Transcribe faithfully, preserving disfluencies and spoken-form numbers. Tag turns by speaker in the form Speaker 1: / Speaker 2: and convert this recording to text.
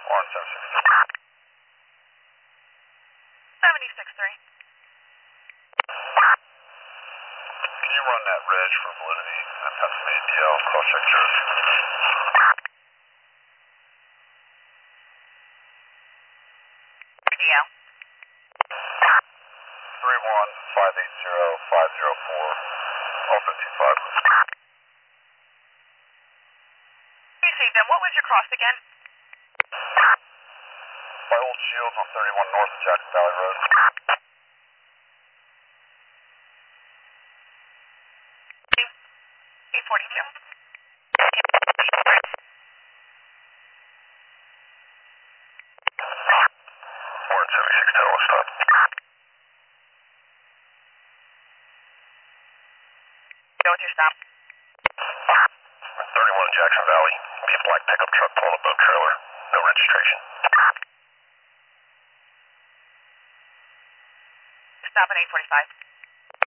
Speaker 1: One seven six three.
Speaker 2: seventy-six three.
Speaker 1: Can you run that reg for validity at Pennsylvania D L cross check yours?
Speaker 2: D L.
Speaker 1: Three one five eight zero five zero four Alpha two five.
Speaker 2: Received them. What was your cross again?
Speaker 1: By Old Shields on thirty-one North Jackson Valley Road.
Speaker 2: eight forty-two.
Speaker 1: One seventy-six ten, let's stop.
Speaker 2: Go with your stop.
Speaker 1: thirty-one Jackson Valley. Be a black pickup truck pulling a boat trailer. No registration.
Speaker 2: Stop at eight forty-five.